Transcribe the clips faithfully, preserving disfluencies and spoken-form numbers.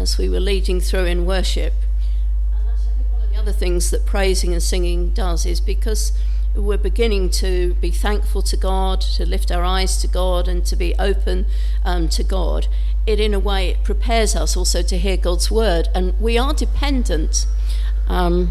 as we were leading through in worship. And that's, I think, one of the other things that praising and singing does, is because we're beginning to be thankful to God, to lift our eyes to God and to be open um, to God. It, in a way, it prepares us also to hear God's word. And we are dependent, um,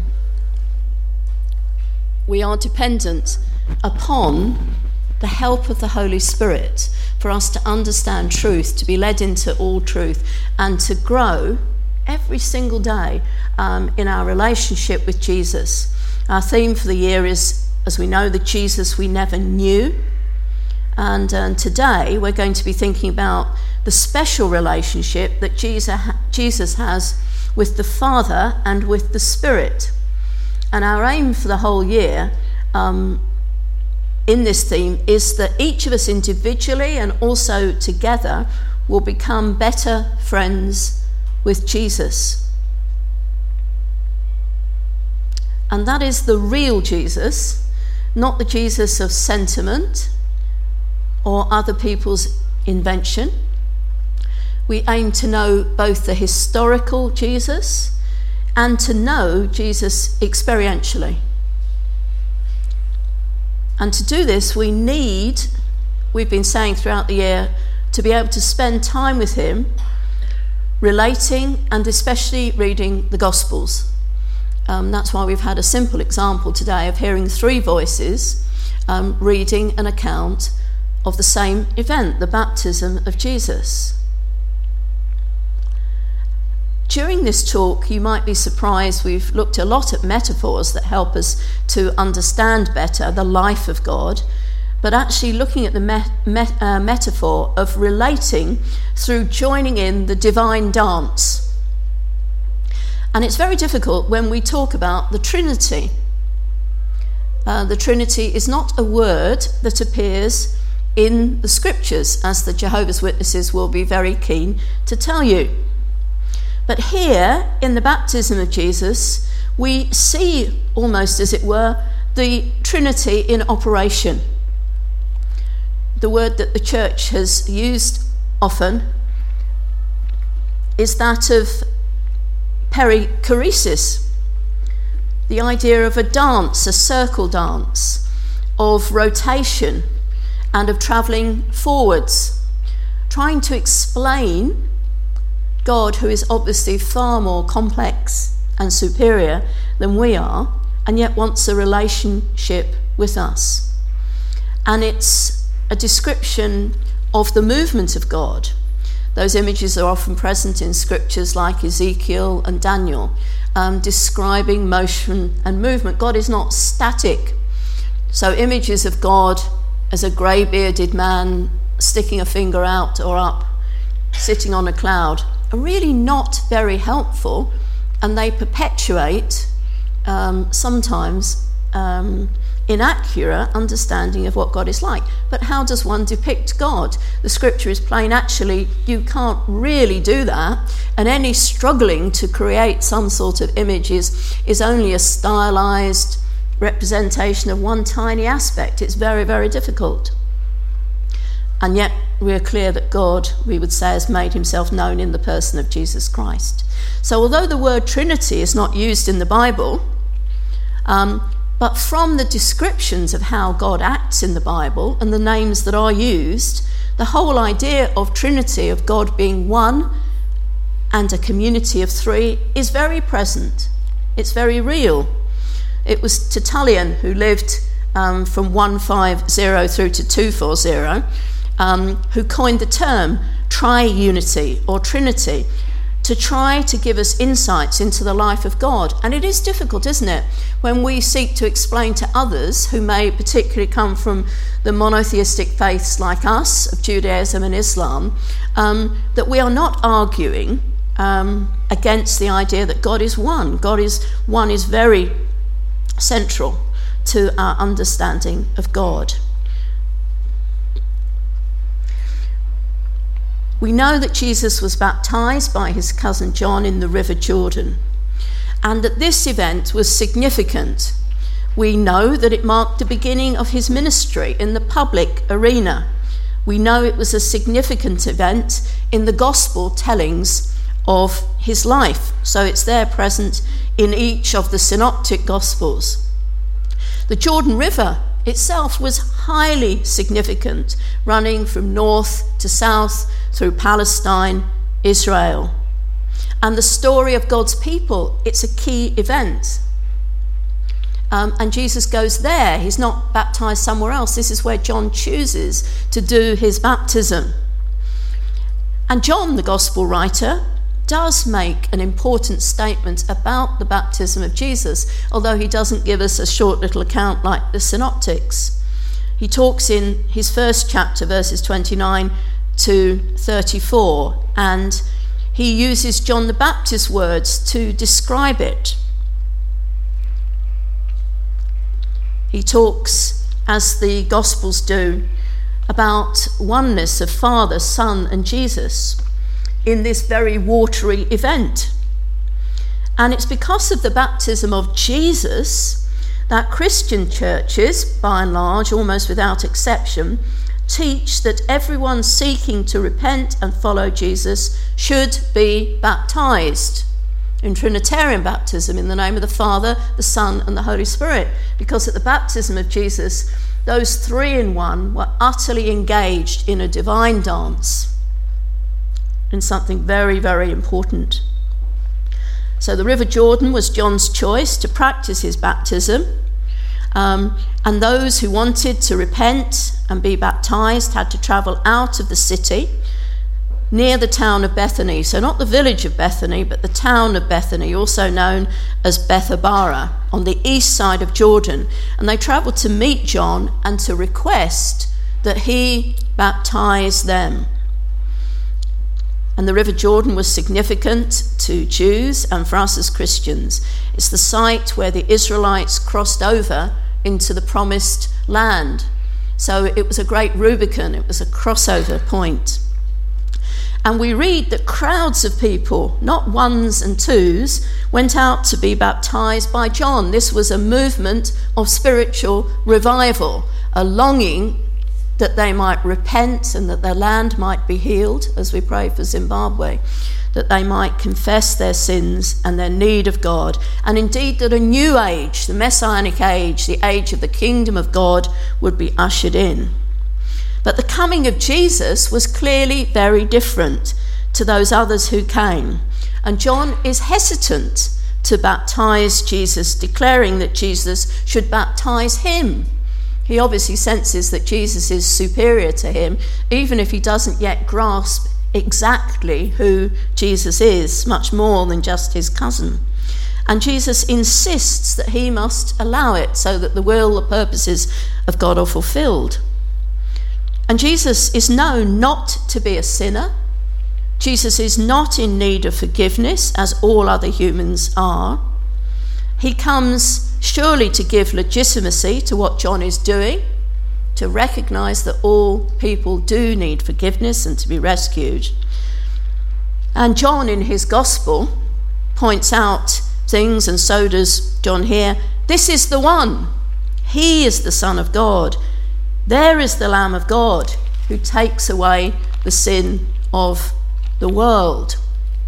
we are dependent upon the help of the Holy Spirit for us to understand truth, to be led into all truth, and to grow every single day um, in our relationship with Jesus. Our theme for the year is, as we know, the Jesus we never knew. And uh, today we're going to be thinking about the special relationship that Jesus, Jesus has with the Father and with the Spirit. And our aim for the whole year um, in this theme is that each of us individually and also together will become better friends with Jesus. And that is the real Jesus, not the Jesus of sentiment or other people's invention. We aim to know both the historical Jesus and to know Jesus experientially. And to do this, we need, we've been saying throughout the year, to be able to spend time with him, relating and especially reading the Gospels. Um, that's why we've had a simple example today of hearing three voices um, reading an account of the same event, the baptism of Jesus. During this talk, you might be surprised we've looked a lot at metaphors that help us to understand better the life of God, but actually looking at the met- met- uh, metaphor of relating through joining in the divine dance. And it's very difficult when we talk about the Trinity. Uh, the Trinity is not a word that appears in the scriptures, as the Jehovah's Witnesses will be very keen to tell you. But here, in the baptism of Jesus, we see, almost as it were, the Trinity in operation. The word that the church has used often is that of perichoresis, the idea of a dance, a circle dance, of rotation and of travelling forwards, trying to explain God, who is obviously far more complex and superior than we are, and yet wants a relationship with us. And it's a description of the movement of God. Those images are often present in scriptures like Ezekiel and Daniel, um, describing motion and movement. God is not static. So images of God as a grey-bearded man sticking a finger out or up, sitting on a cloud, are really not very helpful, and they perpetuate um, sometimes um, inaccurate understanding of what God is like. But how does one depict God? The scripture is plain. Actually, you can't really do that, and any struggling to create some sort of image is, is only a stylized representation of one tiny aspect. It's very, very difficult. And yet we're clear that God, we would say, has made himself known in the person of Jesus Christ. So although the word Trinity is not used in the Bible, um, but from the descriptions of how God acts in the Bible and the names that are used, the whole idea of Trinity, of God being one and a community of three, is very present. It's very real. It was Tertullian who lived um, from one fifty through to two forty, Um, who coined the term triunity or Trinity to try to give us insights into the life of God. And it is difficult, isn't it, when we seek to explain to others who may particularly come from the monotheistic faiths like us, of Judaism and Islam, um, that we are not arguing um, against the idea that God is one. God is one is very central to our understanding of God. We know that Jesus was baptized by his cousin John in the River Jordan, and that this event was significant. We know that it marked the beginning of his ministry in the public arena. We know it was a significant event in the gospel tellings of his life. So it's there present in each of the synoptic gospels. The Jordan River itself was highly significant, running from north to south through Palestine, Israel. And the story of God's people, it's a key event. Um, and Jesus goes there. He's not baptized somewhere else. This is where John chooses to do his baptism. And John, the gospel writer, does make an important statement about the baptism of Jesus, although he doesn't give us a short little account like the synoptics. He talks in his first chapter, verses twenty-nine to thirty-four, and he uses John the Baptist's words to describe it. He talks, as the Gospels do, about oneness of Father, Son, and Jesus in this very watery event. And it's because of the baptism of Jesus that Christian churches, by and large, almost without exception, teach that everyone seeking to repent and follow Jesus should be baptized in Trinitarian baptism in the name of the Father, the Son, and the Holy Spirit, because at the baptism of Jesus, those three in one were utterly engaged in a divine dance, in something very, very important. So the River Jordan was John's choice to practice his baptism, um, and those who wanted to repent and be baptized had to travel out of the city near the town of Bethany. So not the village of Bethany, but the town of Bethany, also known as Bethabara, on the east side of Jordan. And they travelled to meet John and to request that he baptize them. And the River Jordan was significant to Jews and for us as Christians. It's the site where the Israelites crossed over into the promised land. So it was a great Rubicon, it was a crossover point. And we read that crowds of people, not ones and twos, went out to be baptized by John. This was a movement of spiritual revival, a longing that they might repent and that their land might be healed, as we pray for Zimbabwe, that they might confess their sins and their need of God, and indeed that a new age, the Messianic age, the age of the kingdom of God, would be ushered in. But the coming of Jesus was clearly very different to those others who came, and John is hesitant to baptize Jesus, declaring that Jesus should baptize him. He obviously senses that Jesus is superior to him, even if he doesn't yet grasp exactly who Jesus is, much more than just his cousin. And Jesus insists that he must allow it so that the will, the purposes of God are fulfilled. And Jesus is known not to be a sinner. Jesus is not in need of forgiveness, as all other humans are. He comes surely to give legitimacy to what John is doing, to recognize that all people do need forgiveness and to be rescued. And John, in his gospel, points out things, and so does John here. This is the one. He is the Son of God. There is the Lamb of God who takes away the sin of the world.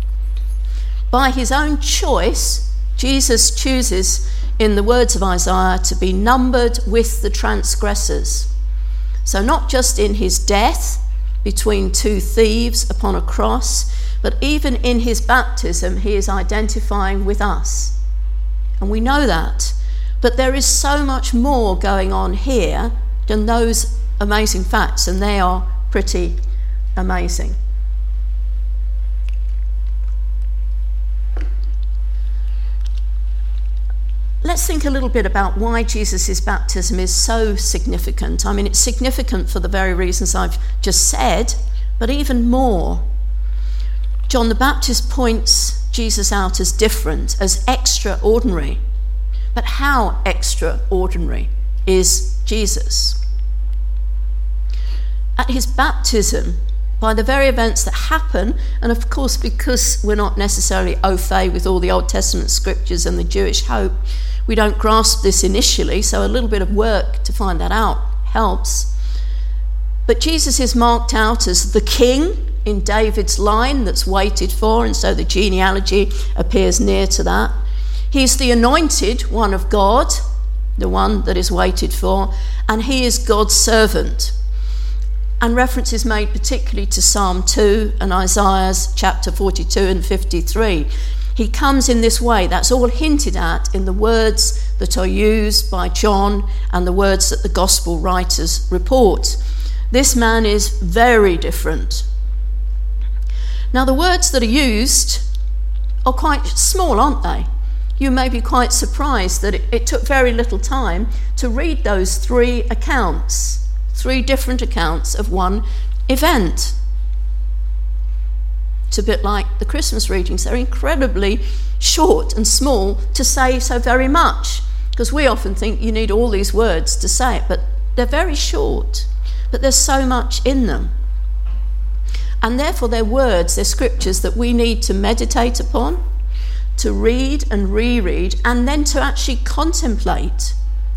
By his own choice, Jesus chooses, in the words of Isaiah, to be numbered with the transgressors. So not just in his death between two thieves upon a cross, but even in his baptism, he is identifying with us. And we know that. But there is so much more going on here than those amazing facts, and they are pretty amazing. Let's think a little bit about why Jesus' baptism is so significant. I mean, it's significant for the very reasons I've just said, but even more. John the Baptist points Jesus out as different, as extraordinary. But how extraordinary is Jesus? At his baptism, by the very events that happen, and of course because we're not necessarily au fait with all the Old Testament scriptures and the Jewish hope, we don't grasp this initially, so a little bit of work to find that out helps. But Jesus is marked out as the King, in David's line that's waited for, and so the genealogy appears near to that. He's the anointed one of God, the one that is waited for, and he is God's servant. And reference is made particularly to Psalm two and Isaiah's chapter forty-two and fifty-three. He comes in this way. That's all hinted at in the words that are used by John and the words that the gospel writers report. This man is very different. Now, the words that are used are quite small, aren't they? You may be quite surprised that it, it took very little time to read those three accounts, three different accounts of one event. It's a bit like the Christmas readings. They're incredibly short and small to say so very much, because we often think you need all these words to say it, but they're very short, but there's so much in them. And therefore they're words, they're scriptures that we need to meditate upon, to read and reread, and then to actually contemplate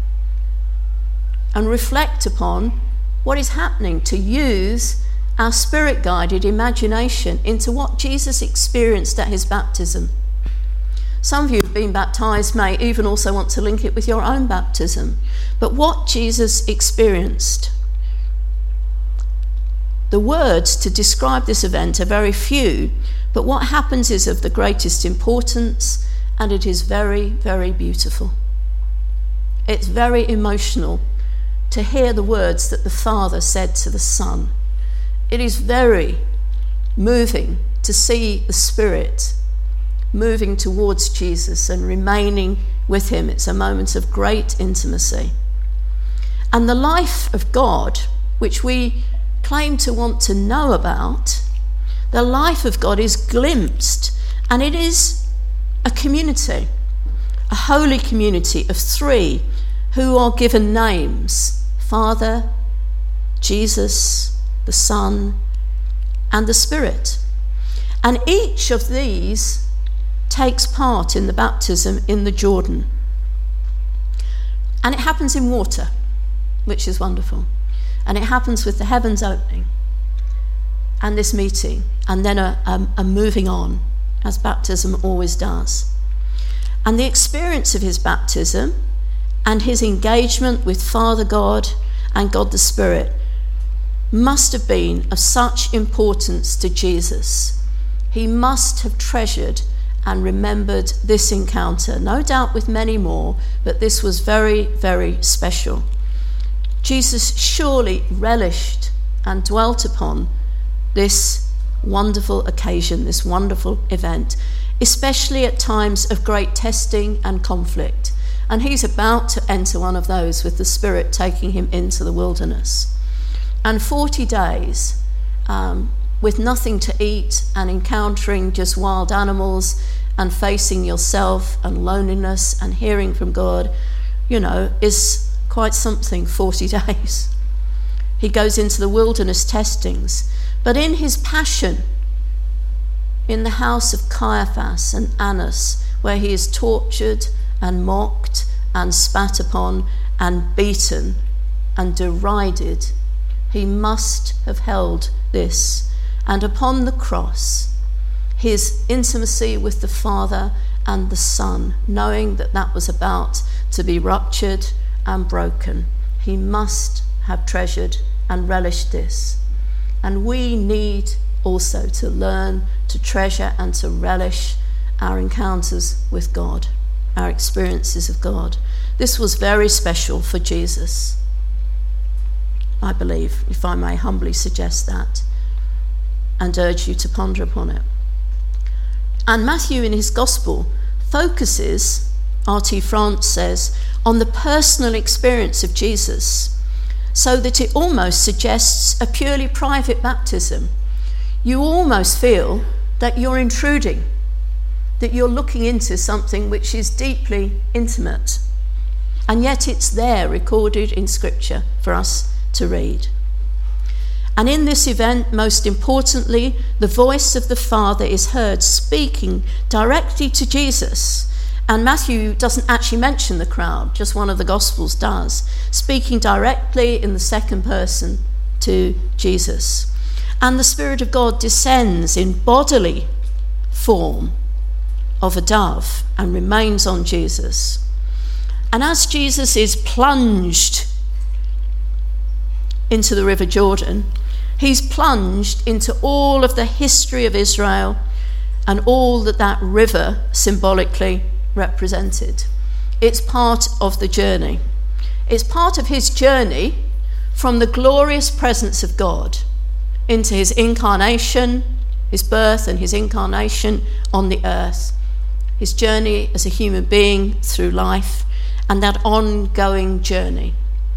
and reflect upon what is happening, to use our spirit-guided imagination into what Jesus experienced at his baptism. Some of you who've been baptized may even also want to link it with your own baptism. But what Jesus experienced. The words to describe this event are very few, but what happens is of the greatest importance, and it is very, very beautiful. It's very emotional to hear the words that the Father said to the Son. It is very moving to see the Spirit moving towards Jesus and remaining with him. It's a moment of great intimacy. And the life of God, which we claim to want to know about, the life of God is glimpsed, and it is a community, a holy community of three who are given names: Father, Jesus, the Son, and the Spirit. And each of these takes part in the baptism in the Jordan. And it happens in water, which is wonderful. And it happens with the heavens opening and this meeting, and then a, a, a moving on, as baptism always does. And the experience of his baptism and his engagement with Father God and God the Spirit must have been of such importance to Jesus. He must have treasured and remembered this encounter, no doubt with many more, but this was very, very special. Jesus surely relished and dwelt upon this wonderful occasion, this wonderful event, especially at times of great testing and conflict. And he's about to enter one of those with the Spirit taking him into the wilderness. And forty days um, with nothing to eat and encountering just wild animals and facing yourself and loneliness and hearing from God, you know, is quite something, forty days. He goes into the wilderness testings. But in his passion, in the house of Caiaphas and Annas, where he is tortured and mocked and spat upon and beaten and derided, he must have held this. And upon the cross, his intimacy with the Father and the Son, knowing that that was about to be ruptured and broken, he must have treasured and relished this. And we need also to learn to treasure and to relish our encounters with God, our experiences of God. This was very special for Jesus, I believe, if I may humbly suggest that, and urge you to ponder upon it. And Matthew in his gospel focuses, R T France says, on the personal experience of Jesus, so that it almost suggests a purely private baptism. You almost feel that you're intruding, that you're looking into something which is deeply intimate. And yet it's there recorded in Scripture for us to read. And in this event, most importantly, the voice of the Father is heard speaking directly to Jesus. And Matthew doesn't actually mention the crowd, just one of the Gospels does, speaking directly in the second person to Jesus. And the Spirit of God descends in bodily form of a dove and remains on Jesus. And as Jesus is plunged into the River Jordan, he's plunged into all of the history of Israel and all that that river symbolically represented. It's part of the journey. It's part of his journey from the glorious presence of God into his incarnation, his birth and his incarnation on the earth, his journey as a human being through life, and that ongoing journey.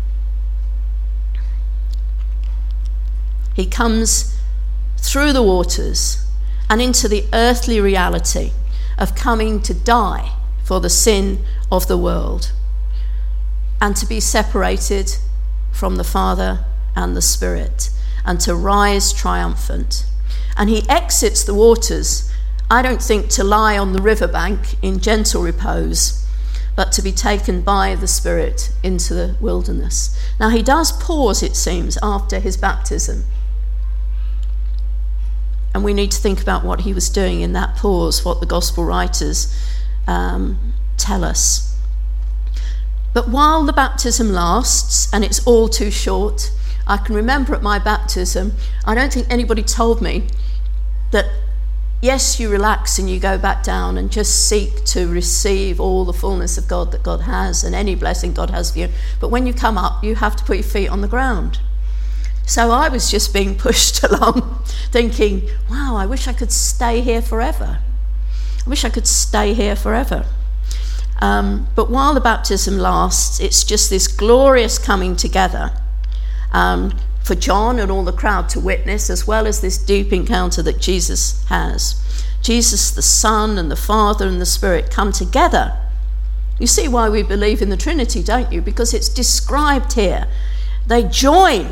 He comes through the waters and into the earthly reality of coming to die for the sin of the world and to be separated from the Father and the Spirit and to rise triumphant. And he exits the waters, I don't think to lie on the riverbank in gentle repose, but to be taken by the Spirit into the wilderness. Now he does pause, it seems, after his baptism. And we need to think about what he was doing in that pause, what the gospel writers um, tell us. But while the baptism lasts, and it's all too short, I can remember at my baptism, I don't think anybody told me that, yes, you relax and you go back down and just seek to receive all the fullness of God that God has and any blessing God has for you. But when you come up, you have to put your feet on the ground. So I was just being pushed along, thinking, wow, I wish I could stay here forever. I wish I could stay here forever. Um, but while the baptism lasts, it's just this glorious coming together um, for John and all the crowd to witness, as well as this deep encounter that Jesus has. Jesus, the Son, and the Father and the Spirit come together. You see why we believe in the Trinity, don't you? Because it's described here. They join.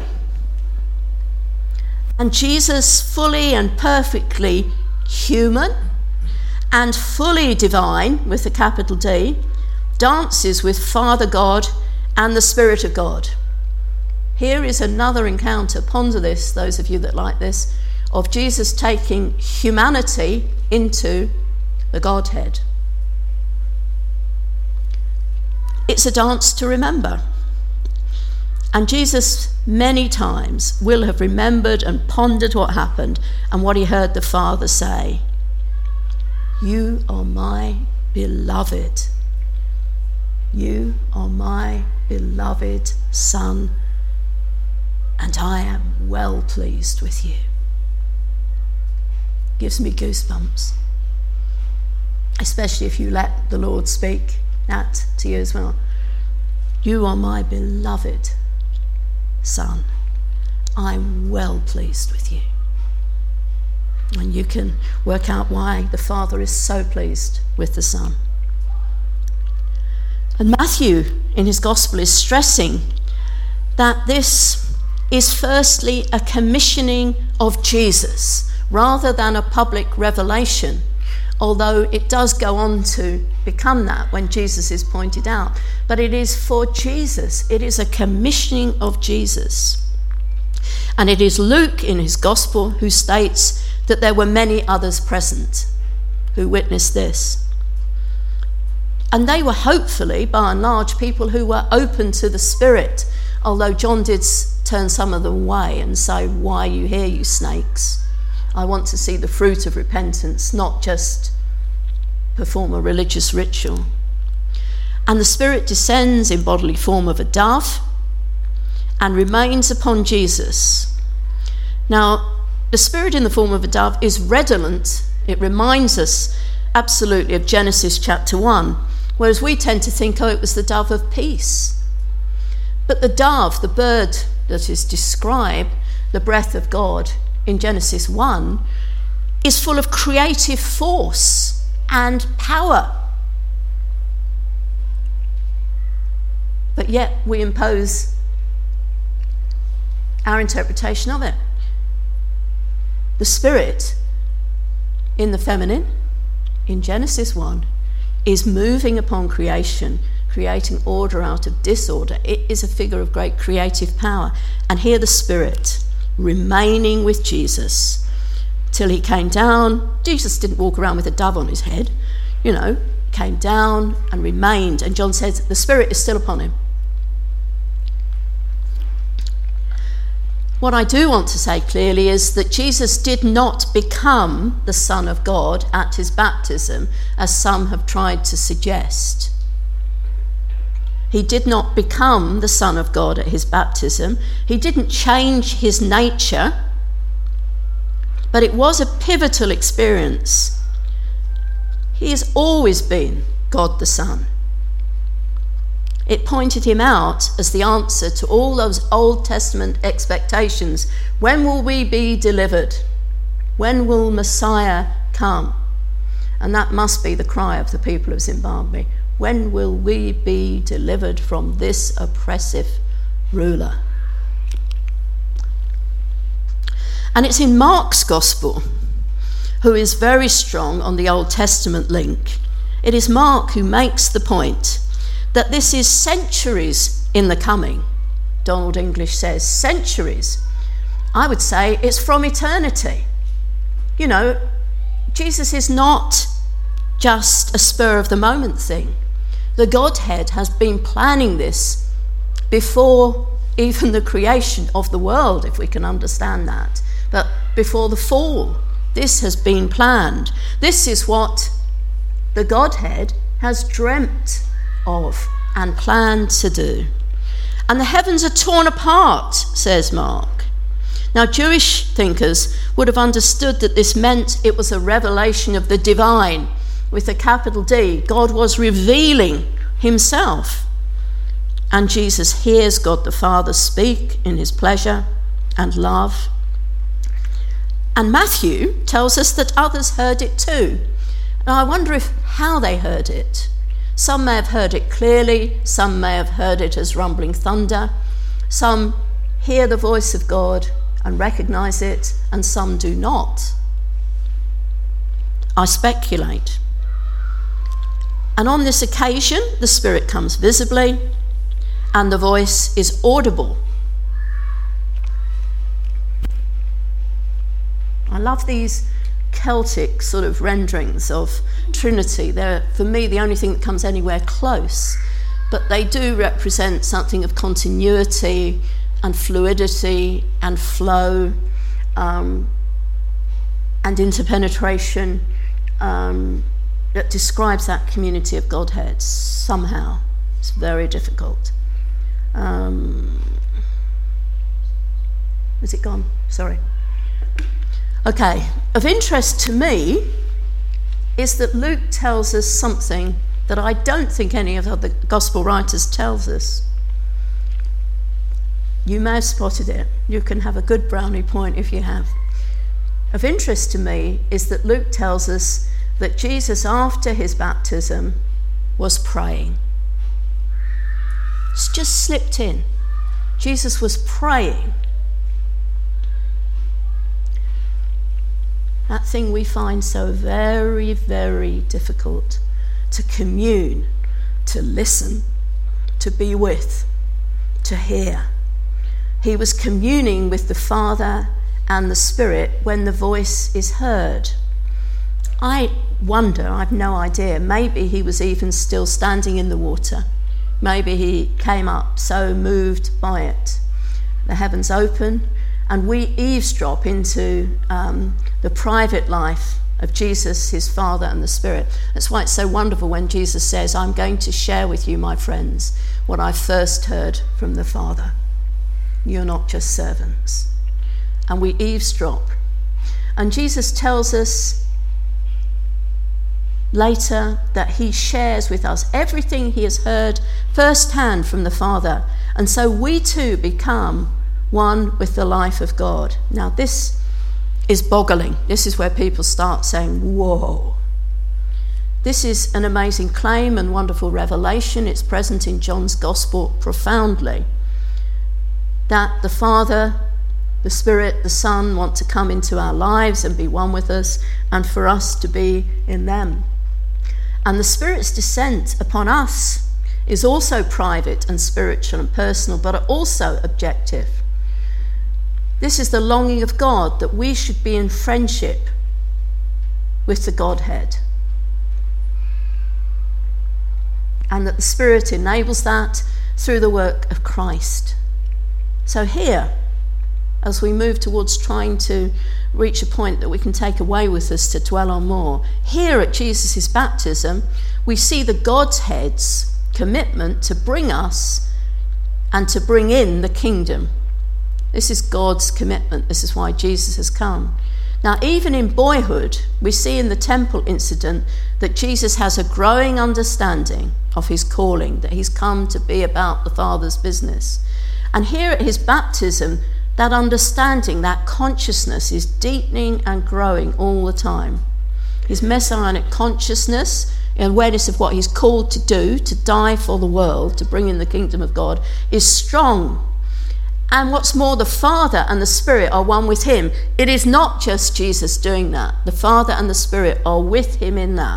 And Jesus, fully and perfectly human and fully divine, with a capital D, dances with Father God and the Spirit of God. Here is another encounter, ponder this, those of you that like this, of Jesus taking humanity into the Godhead. It's a dance to remember. And Jesus many times will have remembered and pondered what happened and what he heard the Father say. You are my beloved. You are my beloved Son, and I am well pleased with you. Gives me goosebumps, especially if you let the Lord speak that to you as well. You are my beloved Son. I'm well pleased with you. And you can work out why the Father is so pleased with the Son. And Matthew, in his Gospel, is stressing that this is firstly a commissioning of Jesus rather than a public revelation, although it does go on to become that when Jesus is pointed out. But it is for Jesus. It is a commissioning of Jesus. And it is Luke in his Gospel who states that there were many others present who witnessed this. And they were hopefully, by and large, people who were open to the Spirit, although John did turn some of them away and say, why are you here, you snakes? I want to see the fruit of repentance, not just perform a religious ritual. And the Spirit descends in bodily form of a dove and remains upon Jesus. Now, the Spirit in the form of a dove is redolent. It reminds us absolutely of Genesis chapter one, whereas we tend to think, oh, it was the dove of peace. But the dove, the bird that is described, the breath of God in Genesis one, is full of creative force and power. But yet we impose our interpretation of it. The Spirit in the feminine, in Genesis one, is moving upon creation, creating order out of disorder. It is a figure of great creative power. And here the Spirit remaining with Jesus till he came down. Jesus didn't walk around with a dove on his head, you know, came down and remained. And John says the Spirit is still upon him. What I do want to say clearly is that Jesus did not become the Son of God at his baptism, as some have tried to suggest. He did not become the Son of God at his baptism. He didn't change his nature, but it was a pivotal experience. He has always been God the Son. It pointed him out as the answer to all those Old Testament expectations. When will we be delivered? When will Messiah come? And that must be the cry of the people of Zimbabwe. When will we be delivered from this oppressive ruler? And it's in Mark's Gospel, who is very strong on the Old Testament link. It is Mark who makes the point that this is centuries in the coming. Donald English says centuries. I would say it's from eternity. You know, Jesus is not just a spur of the moment thing. The Godhead has been planning this before even the creation of the world, if we can understand that. But before the fall, this has been planned. This is what the Godhead has dreamt of and planned to do. And the heavens are torn apart, says Mark. Now, Jewish thinkers would have understood that this meant it was a revelation of the divine, with a capital D. God was revealing himself. And Jesus hears God the Father speak in his pleasure and love. And Matthew tells us that others heard it too. Now, I wonder if how they heard it. Some may have heard it clearly, some may have heard it as rumbling thunder, some hear the voice of God and recognise it, and some do not. I speculate. And on this occasion, the Spirit comes visibly, and the voice is audible. I love these Celtic sort of renderings of Trinity. They're, for me, the only thing that comes anywhere close, but they do represent something of continuity and fluidity and flow um, and interpenetration um, that describes that community of Godhead somehow. It's very difficult. Um, is it gone? Sorry. Okay, of interest to me is that Luke tells us something that I don't think any of the other gospel writers tells us. You may have spotted it. You can have a good brownie point if you have. Of interest to me is that Luke tells us that Jesus, after his baptism, was praying. It's just slipped in. Jesus was praying. That thing we find so very, very difficult to commune, to listen, to be with, to hear. He was communing with the Father and the Spirit when the voice is heard. I wonder, I've no idea, maybe he was even still standing in the water. Maybe he came up so moved by it. The heavens open, and we eavesdrop into um, the private life of Jesus, his Father, and the Spirit. That's why it's so wonderful when Jesus says, I'm going to share with you, my friends, what I first heard from the Father. You're not just servants. And we eavesdrop. And Jesus tells us later that he shares with us everything he has heard firsthand from the Father. And so we too become one with the life of God. Now this is boggling. This is where people start saying, whoa. This is an amazing claim and wonderful revelation. It's present in John's Gospel profoundly. That the Father, the Spirit, the Son want to come into our lives and be one with us, and for us to be in them. And the Spirit's descent upon us is also private and spiritual and personal, but also objective. This is the longing of God, that we should be in friendship with the Godhead. And that the Spirit enables that through the work of Christ. So here, as we move towards trying to reach a point that we can take away with us to dwell on more, here at Jesus' baptism, we see the Godhead's commitment to bring us and to bring in the kingdom. This is God's commitment. This is why Jesus has come. Now, even in boyhood, we see in the temple incident that Jesus has a growing understanding of his calling, that he's come to be about the Father's business. And here at his baptism, that understanding, that consciousness is deepening and growing all the time. His messianic consciousness, awareness of what he's called to do, to die for the world, to bring in the kingdom of God, is strong. And what's more, the Father and the Spirit are one with him. It is not just Jesus doing that. The Father and the Spirit are with him in that.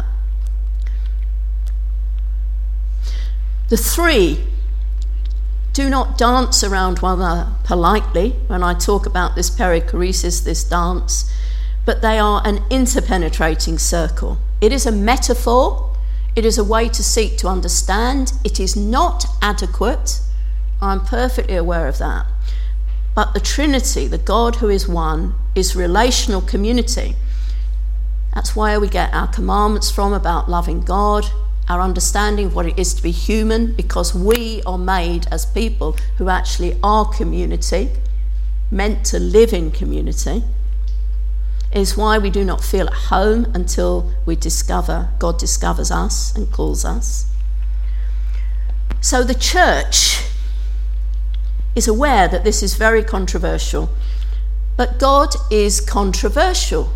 The three do not dance around one another politely when I talk about this perichoresis, this dance, but they are an interpenetrating circle. It is a metaphor. It is a way to seek to understand. It is not adequate. I'm perfectly aware of that. But the Trinity, the God who is one, is relational community. That's where we get our commandments from about loving God, our understanding of what it is to be human, because we are made as people who actually are community, meant to live in community. It is why we do not feel at home until we discover, God discovers us and calls us. So the church is aware that this is very controversial, but God is controversial.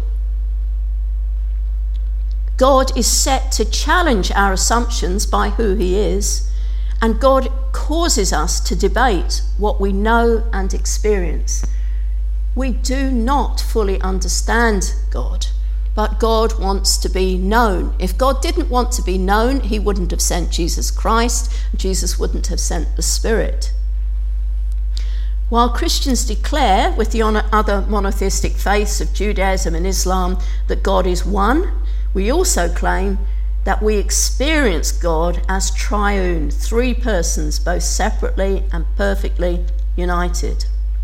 God is set to challenge our assumptions by who he is, and God causes us to debate what we know and experience. We do not fully understand God, but God wants to be known. If God didn't want to be known, he wouldn't have sent Jesus Christ, and Jesus wouldn't have sent the Spirit. While Christians declare, with the other monotheistic faiths of Judaism and Islam, that God is one, we also claim that we experience God as triune, three persons, both separately and perfectly united.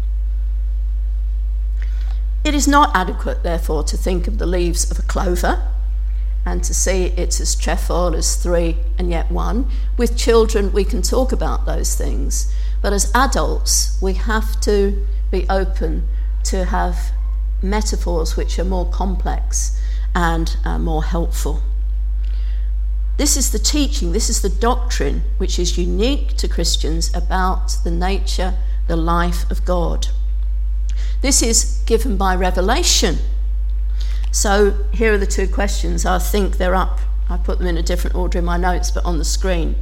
It is not adequate, therefore, to think of the leaves of a clover and to see it as trefoil, as three and yet one. With children, we can talk about those things. But as adults, we have to be open to have metaphors which are more complex and uh, more helpful. This is the teaching, this is the doctrine which is unique to Christians about the nature, the life of God. This is given by revelation. So here are the two questions. I think they're up. I put them in a different order in my notes, but on the screen.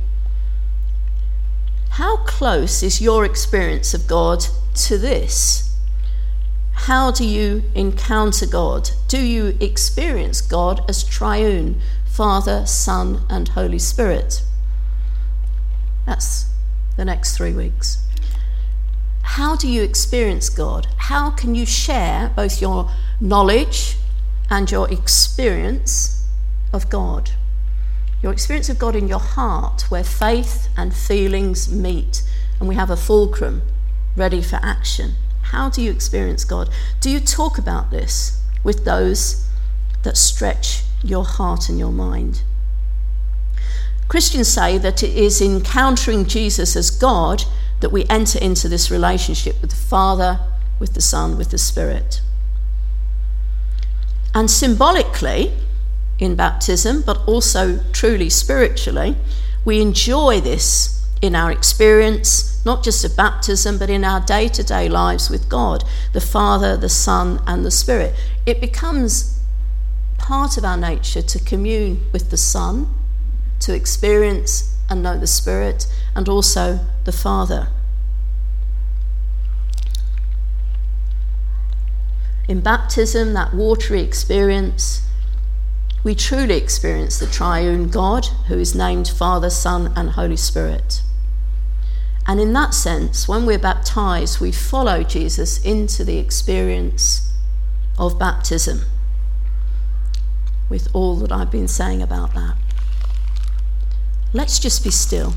How close is your experience of God to this? How do you encounter God? Do you experience God as triune, Father, Son, and Holy Spirit? That's the next three weeks. How do you experience God? How can you share both your knowledge and your experience of God? Your experience of God in your heart, where faith and feelings meet, and we have a fulcrum ready for action. How do you experience God? Do you talk about this with those that stretch your heart and your mind? Christians say that it is encountering Jesus as God that we enter into this relationship with the Father, with the Son, with the Spirit. And symbolically, in baptism, but also truly spiritually, we enjoy this in our experience, not just of baptism, but in our day-to-day lives with God, the Father, the Son, and the Spirit. It becomes part of our nature to commune with the Son, to experience and know the Spirit, and also the Father. In baptism, that watery experience, we truly experience the triune God who is named Father, Son, and Holy Spirit. And in that sense, when we're baptized, we follow Jesus into the experience of baptism, with all that I've been saying about that. Let's just be still.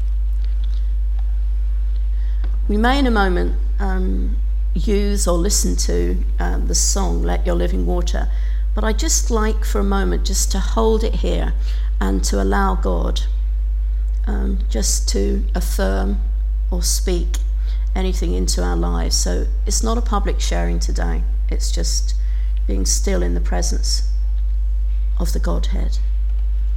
We may in a moment um, use or listen to um, the song, Let Your Living Water, but I'd just like for a moment just to hold it here and to allow God um, just to affirm or speak anything into our lives. So it's not a public sharing today, it's just being still in the presence of the Godhead.